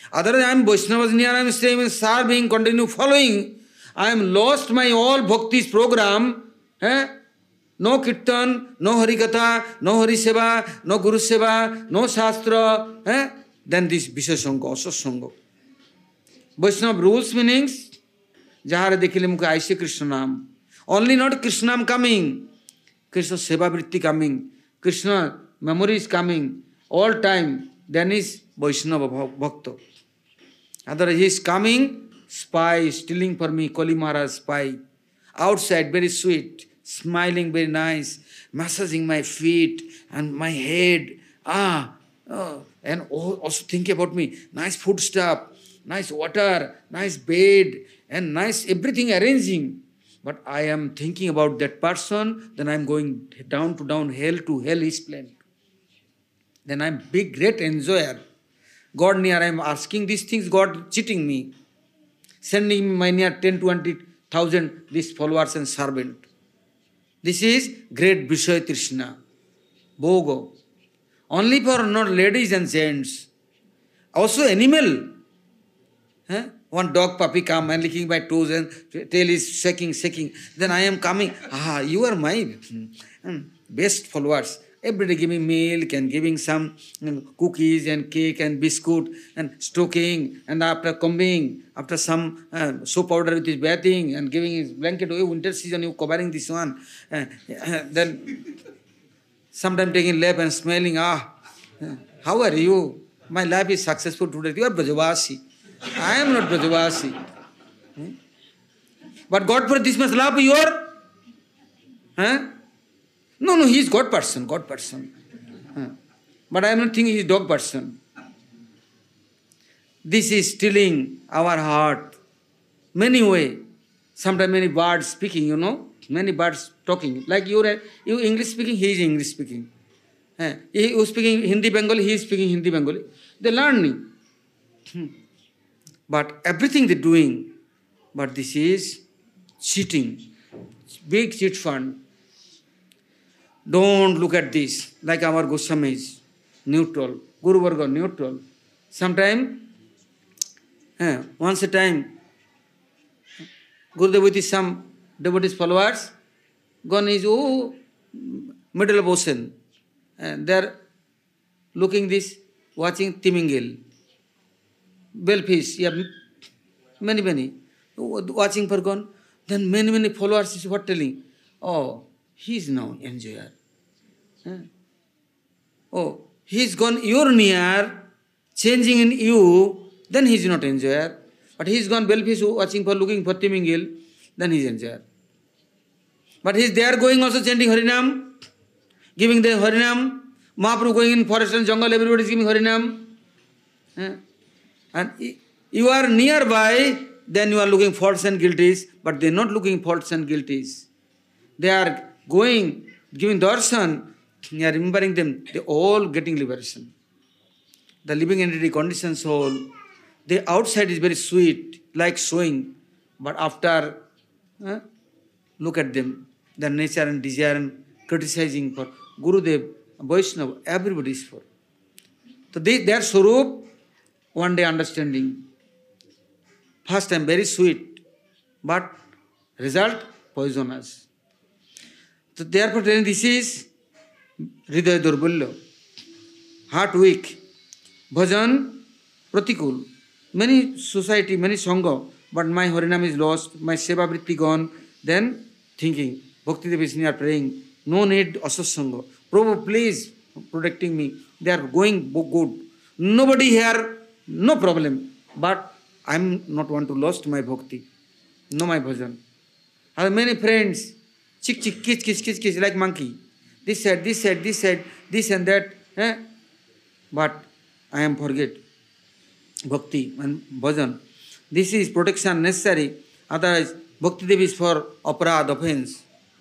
Otherwise, I am Vaishnavas near, I am staying, serving, continue following. I am lost my all bhakti's program. Eh? No kirtan, no harikatha, no hariseva, no guru seva, no shastra. Eh? Then this Vishesanga, Asasanga. Vaishnava rules meanings. Jahare dekhile mukhe aise Krishna nam. Only not Krishna nam coming. Krishna seva vritti coming. Krishna memory is coming. All time. Then is Vaishnava Bhakta. Otherwise he is coming, spy, stealing for me, Kali Maharaj spy. Outside very sweet, smiling very nice, massaging my feet and my head. Ah, oh, and also think about me. Nice food stuff, nice water, nice bed, and nice everything arranging. But I am thinking about that person, then I am going down to down hell to hell is planned. Then I am big great enjoyer. God near, I am asking these things, God cheating me. Sending me my near ten, twenty thousand these followers and servant. This is great Vishaya Trishna. Bhoga. Only for not ladies and gents. Also animal. Huh? One dog puppy come and licking my toes and tail is shaking, shaking. Then I am coming. Ah, you are my best followers. Every day giving milk and giving some cookies and cake and biscuit and stroking, and after combing, after some uh, soap powder with his bathing and giving his blanket, oh, winter season you covering this one. Uh, uh, then sometime taking lap and smelling, ah, uh, how are you? My life is successful today. You are Brajavasi. I am not Brajavasi. Hmm? But God for this much love you are? Huh? No, no, he is God person, God person. Huh. But I am not thinking he is dog person. This is stealing our heart. Many way. Sometimes many birds speaking, you know. Many birds talking. Like you are you English speaking, he is English speaking. Huh. You speaking Hindi Bengali, he is speaking Hindi Bengali. They are learning. Hmm. But everything they are doing. But this is cheating. Big cheat fund. Don't look at this like our Goswamis, neutral. Guru Varga, neutral. Sometime, eh, once a time, Gurudev with his some devotees followers, gone is, oh, middle of ocean. And they are looking this, watching Timingil, bellfish, yeah, many, many. Watching for gone. Then many, many followers is what telling, oh, he is now enjoyer. Huh? Oh, he is gone your near, changing in you, then he is not enjoyer. But he is gone bellfish watching for, looking for Timingil, then he is enjoyer. But he is there going also chanting Harinam, giving the Harinam. Mahaprabhu going in forest and jungle, everybody is giving Harinam. Huh? And you are nearby, then you are looking faults and guilties, but they are not looking faults and guilties. They are going, giving darshan, you are remembering them, they all getting liberation. The living entity, conditioned soul, the outside is very sweet, like showing, but after, uh, look at them, their nature and desire and criticizing for Gurudev, Vaishnava, everybody is for. So they, their Swarup, one day understanding. First time very sweet, but result poisonous. So therefore telling this is Hridaya Durbulya, heart weak, bhajan pratikul. Many society, many sangha, but my Harinam is lost, my seva vritti gone, then thinking, Bhakti Devi is near praying, no need asasanga. Prabhu, please protecting me. They are going good. Nobody here, no problem. But I am not want to lost my bhakti. No my bhajan. I have many friends, chick chick, kiss kiss kiss kiss like monkey. This side, this side, this side, this and that. Eh? But I am forget bhakti and bhajan. This is protection necessary. Otherwise, Bhakti Devi is for aparad, offense.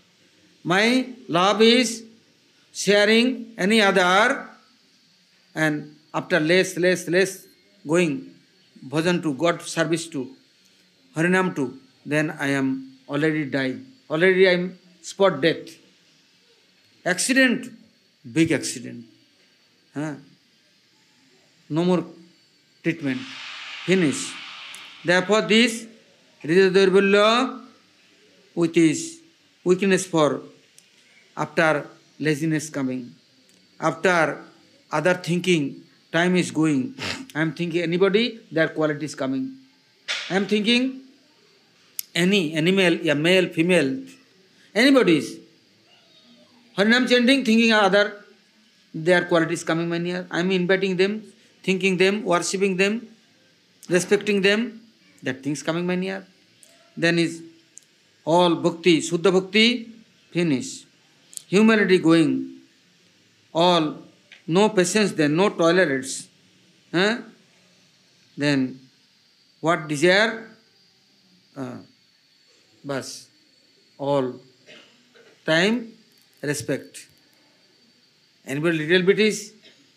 My love is sharing any other, and after less, less, less going bhajan to God service to Harinam to, then I am already dying. Already I am spot death. Accident, big accident. Huh? No more treatment. finish. Therefore, this Ridadurvulya with his weakness for after laziness coming, after other thinking, time is going. I am thinking anybody, their quality is coming. I am thinking any animal, a male, female, anybody's. Harinam chanting, thinking other, their quality is coming my near. I am inviting them, thinking them, worshipping them, respecting them, that things coming my near. Then is all bhakti, Shuddha bhakti, finish. Humanity going, all, no patience then, no tolerance. Huh? Then, what desire? Uh, bas, all time, respect. Anybody little bit is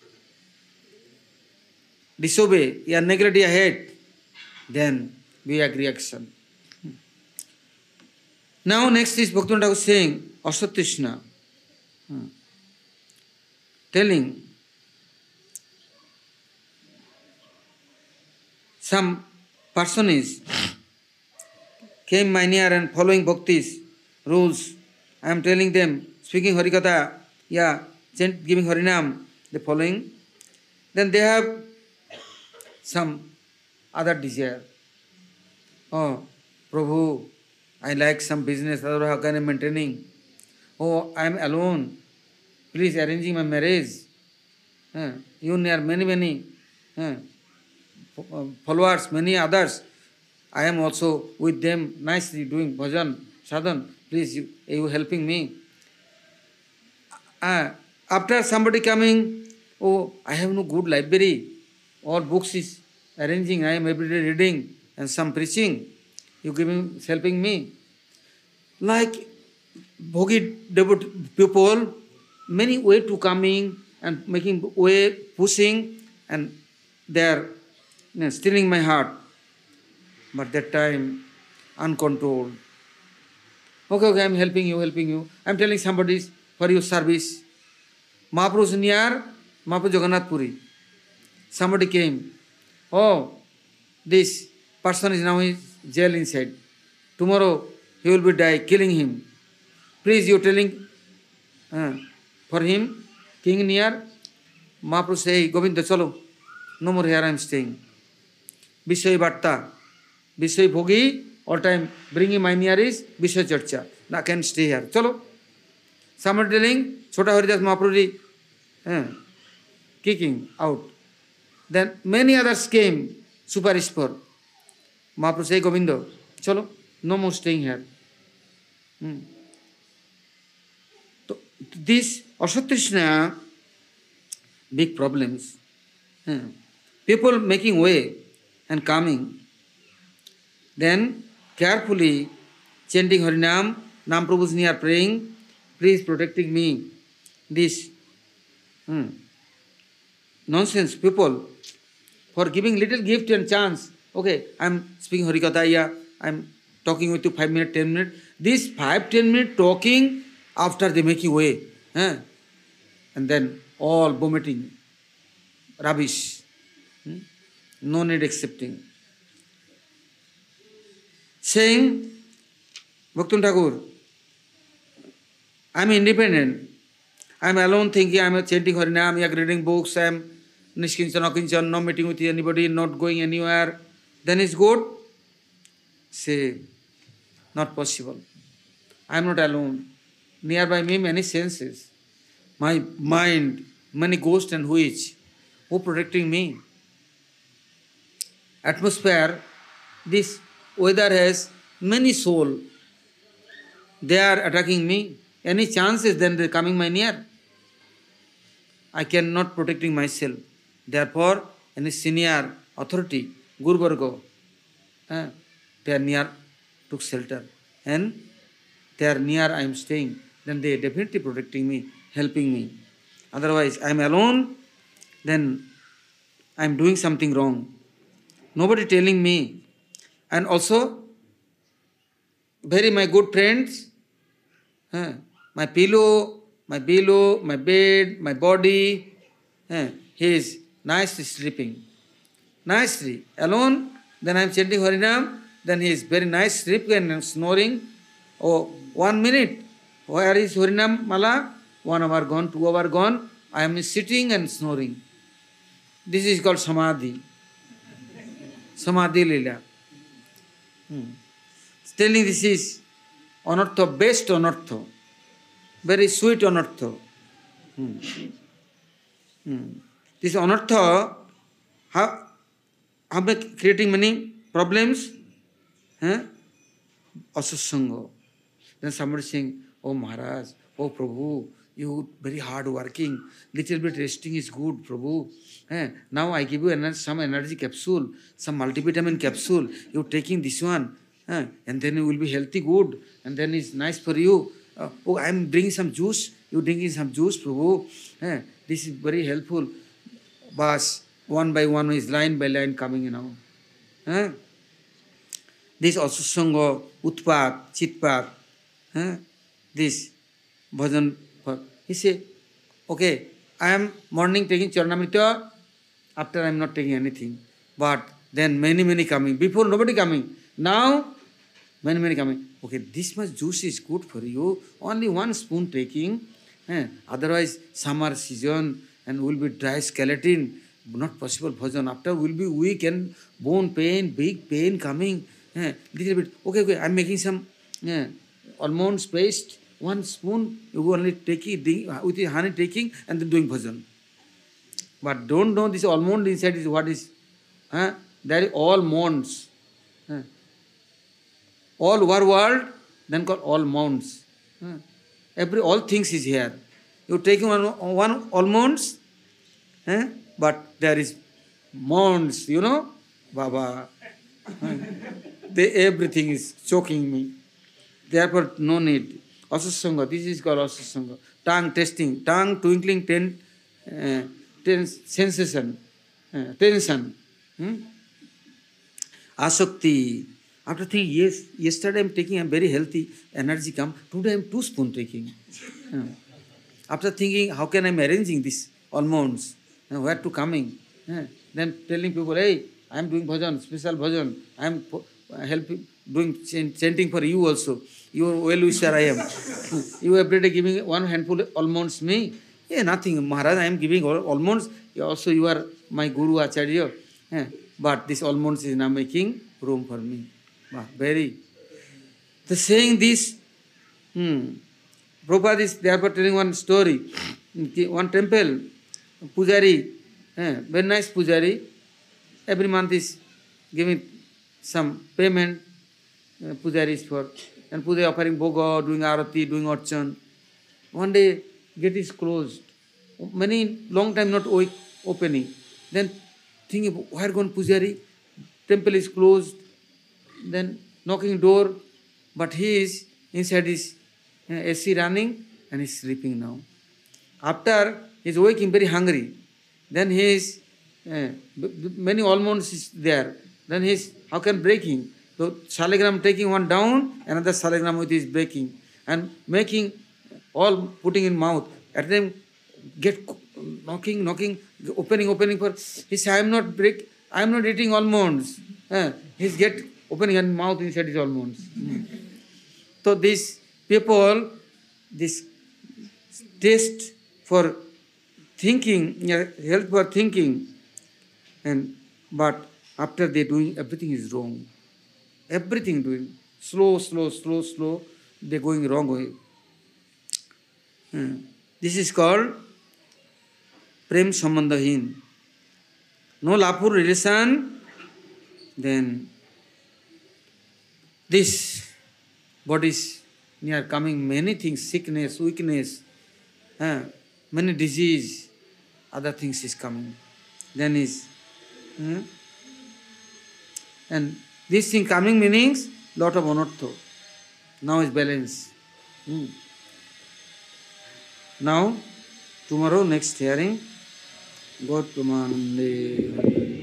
disobey, or neglect your head, then we agree action. Now next is Bhaktivinoda Thakur saying, Asatrishna, hmm. telling some person is came my near and following bhakti's rules. I am telling them, speaking Harikatha, yeah, chant, giving Harinam, they following. Then they have some other desire. Oh, Prabhu, I like some business, otherwise how can I maintaining? Oh, I am alone. Please arranging my marriage. Uh, you near many, many uh, followers, many others. I am also with them nicely doing bhajan, sadhan. Please, you, you helping me. Uh, after somebody coming, oh, I have no good library. All books is arranging. I am every day reading and some preaching. You giving, helping me. Like bhogi devotee people, many way to coming and making way, pushing, and they are you know, stealing my heart. But that time, uncontrolled. Okay, okay, I am helping you, helping you. I am telling somebody for your service. Mahaprabhu's near Mahaprabhu Jagannath Puri. Somebody came. Oh, this person is now in jail inside. Tomorrow he will be die, killing him. Please, you are telling uh, for him, king near. Mahaprabhu say, Govinda, chalo. No more here I am staying. Vishay Bhatta. Vishay Bhogi, all time bringing my near is Vishay Charcha. I can stay here. Chalo. Somebody telling, Chota Haridas Mahaprabhu uh, kicking out. Then many others came, superish for. Mahaprabhu say, Govinda, chalo, no more staying here. Hmm. So, this Asatrishna, big problems. Hmm. People making way and coming. Then carefully chanting Harinam, Nam Prabhu's near praying, please protecting me. This hmm, nonsense people for giving little gift and chance. Okay, I am speaking Harikatha, yeah, I am talking with you five minutes, ten minutes. This five, ten minutes talking after they making way. Eh? And then all vomiting, rubbish. Hmm? No need accepting. Saying, Bhaktivinoda Thakur, I am independent. I am alone thinking, I am chanting Harinam, I am reading books, I am Nishkinchan, Akinchan, no meeting with anybody, not going anywhere. Then it's good. Say, not possible. I am not alone. Nearby me, many senses. My mind, many ghosts and witch. Who protecting me? Atmosphere, this weather has many souls. They are attacking me. Any chances, then they are coming my near. I cannot protecting myself. Therefore, any senior authority, Guru Varga, eh, they are near, took shelter. And they are near, I am staying. Then they are definitely protecting me, helping me. Otherwise, I am alone, then I am doing something wrong. Nobody telling me. And also, very my good friends, eh, my pillow, my pillow, my bed, my body, eh, he is nicely sleeping. nicely. Alone, then I am chanting Harinam, then he is very nice, sleeping and snoring. Oh, one minute. Where is Harinam Mala? One hour gone, two hour gone. I am sitting and snoring. This is called Samadhi. Samadhi Lila. Hmm. Telling this is anartha, best anartha. Very sweet anartha. Hmm. Hmm. This anartha, how, how creating many problems? Huh? Asasanga. Then somebody saying, oh Maharaj, oh Prabhu, you very hard working, little bit resting is good, Prabhu. Eh, now I give you ener- some energy capsule, some multivitamin capsule, you taking this one, eh, and then you will be healthy, good, and then it's nice for you. Uh, oh, I am bringing some juice, you drinking some juice, Prabhu. Eh, this is very helpful. Bas, one by one is line by line coming, you know. Eh? This also Sangha, Utpat, Chitpat, eh? This bhajan. He say, okay, I am morning taking Charanamrita, after I am not taking anything. But then many, many coming. Before nobody coming. Now, many, many coming. Okay, this much juice is good for you. Only one spoon taking. Eh? Otherwise, summer season and will be dry skeleton. Not possible bhajan. After will be weak and bone pain, big pain coming. Eh? Little bit. Okay, okay, I am making some eh, almonds paste. One spoon, you only take it drink, with the honey taking and then doing bhajan. But don't know this almond inside is what is. Huh? There is all monds. Huh? All over world, then called all mounds. Huh? Every all things is here. You taking one one almonds, huh? But there is mounds, you know, Baba. Huh? They everything is choking me. Therefore, no need. Asasanga, this is called asasanga. Tongue testing, tongue twinkling, ten, uh, ten sensation, uh, tension. Hmm? Asakti. After thinking, yes, yesterday I am taking, I am very healthy, energy come. Today I am two spoon taking. Uh, After thinking, how can I am arranging this almonds? Uh, where to coming? Uh, then telling people, hey, I am doing bhajan, special bhajan. I am helping, doing chanting for you also. You are well wisher I am. You every day giving one handful almonds me. Yeah, nothing. Maharaj, I am giving almonds. Also you are my guru, acharya. Yeah. But this almonds is now making room for me. Wow, very. The saying this, hmm, Prabhupada is therefore telling one story. One temple, Pujari, eh, very nice Pujari, every month is giving some payment, uh, Pujari is for, and Pujari offering Bhoga, doing Arati, doing Archan. One day, gate is closed. Many, long time not opening. Then thinking, where gone Pujari? Temple is closed. Then knocking door, but he is inside his uh, A C running and he's sleeping now. After he is waking very hungry, then he is uh, many almonds is there. Then he is how can breaking? So shaligram taking one down, another shaligram with his breaking and making all putting in mouth. At the time get knocking, knocking, opening, opening for he says, I am not break I am not eating almonds. Uh, he's get opening and mouth inside his almonds. Mm. So these people, this taste for thinking, yeah, help for thinking, and but after they doing everything is wrong. Everything doing slow, slow, slow, slow. They're going wrong way. Mm. This is called prem sambandhahin. No lawful relation, then this bodies near coming many things, sickness, weakness, uh, many disease, other things is coming. Then is, uh, and this thing coming meanings, lot of anartha. Now is balance. Hmm. Now, tomorrow, next hearing, God Pramanande.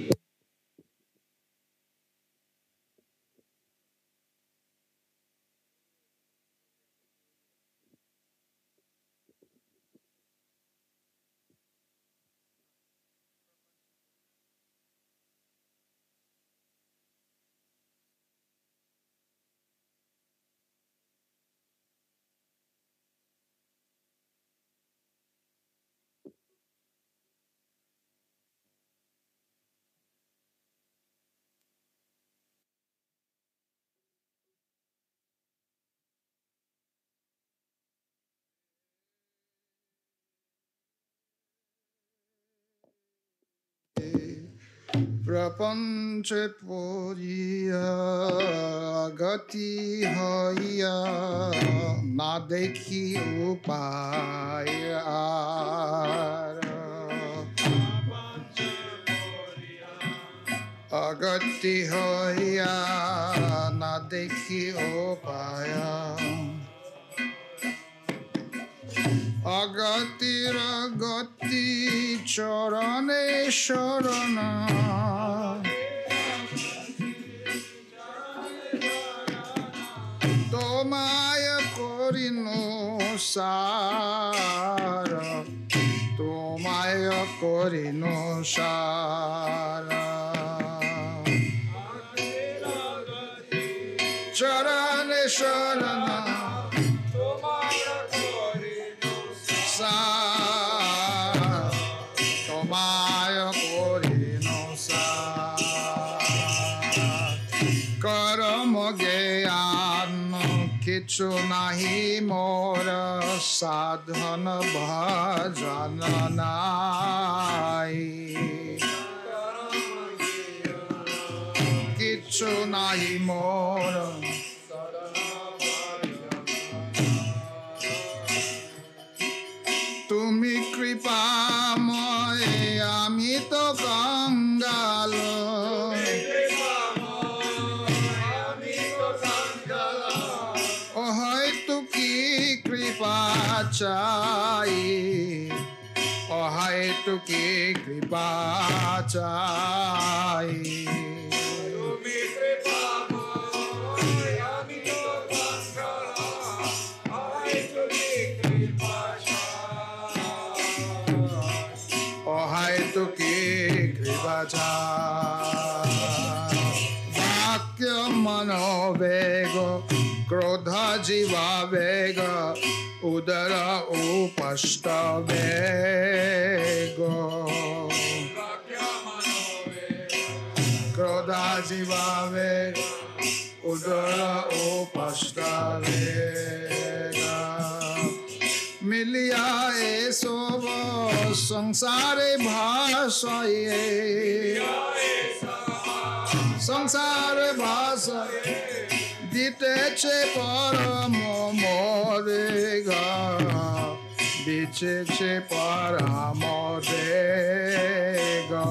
प्रपंच पुरिया गति हइया ना देखी उपाय are अगति हइया ना देखी उपाय अगतिर गति चरणे शरण তোমায় করিনু সার তোমায় করিনু সার চরণে শরণ তোমায় করিনু করম জ্ঞান কিছু নাহি মোর সাধন ভজন নাই কিছু নাহি মোর তুমি কৃপাময় আমি তো কঙ্গাল ও হয়তো কি কৃপা চাই ও হয়তো কি কৃপা চাই तो की कृपा वाक्य मनोवेग क्रोध जीवा वेग उदर उपष्ट वेग क्रोध जीवा वेग उदर उपष्ट वेग मिलिया ए सब संसारे भाषाए संसार भाषा दितेছে परम मोरेगा दितेছে परम मोरेगा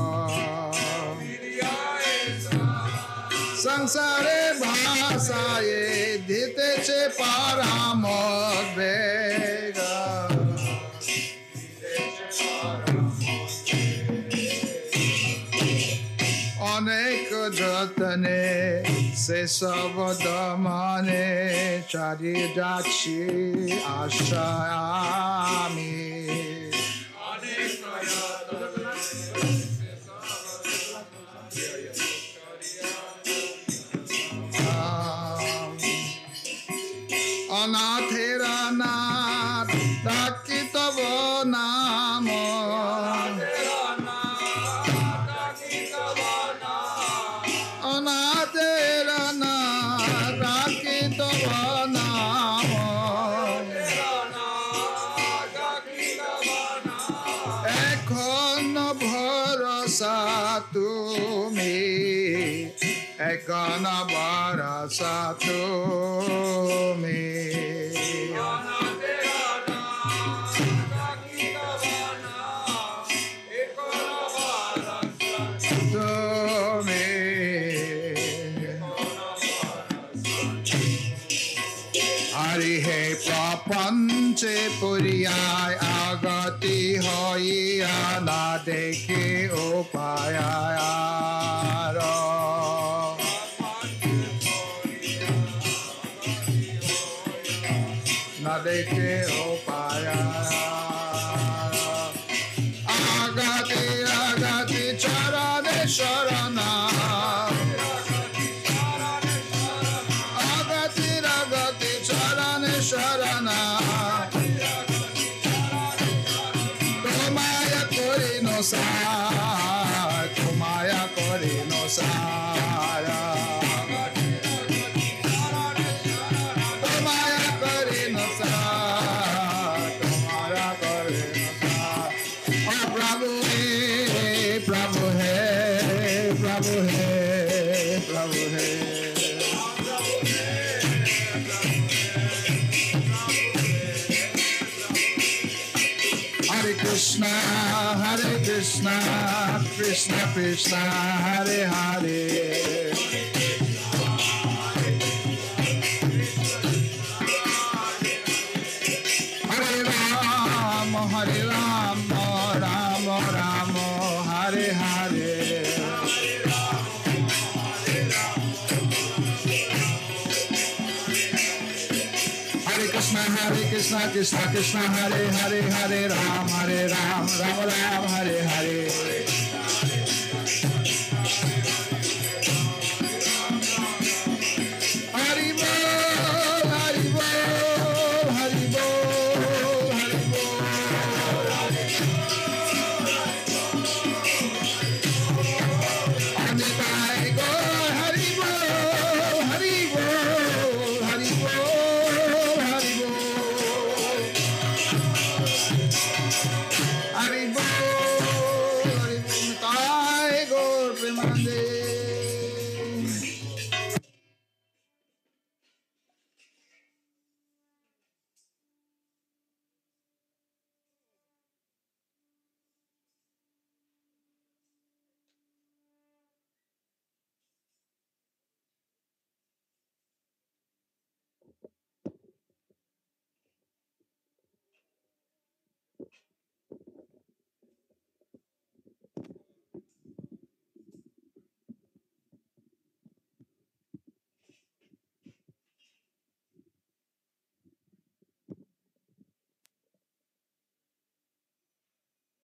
संसारे भाषाए दितेছে परम मोरेगा अनेक যতনে সে শব্দ মানে চারি যাচ্ছি আশা আমি অনাথের নাথ ডাকি তব নাম অনাথের নাথ ডাকি তব নাম এখন ভরসা তুমি এখন ভরসা তুমি हरि हे प्रपंचे पुरियाय आगति हइया ना देखे उपाय ना देखे उपाय आगति आगति चरण शरण शरण तुम्हारा कोरी नो सार तुम्हारा कोरी नो सारा तुम्हारा कोरी नो सार तुम्हारा कोरी नो सार ओ प्रभु हे प्रभु हे Krishna, Hare Krishna, Krishna Krishna, Hare Hare. Hare Rama, Hare Rama, Rama Rama, Hare Hare. Hare Krishna, Hare Krishna, Krishna Krishna, Hare Hare, Hare Ram, Hare Ram, Ram Ram, Hare Hare.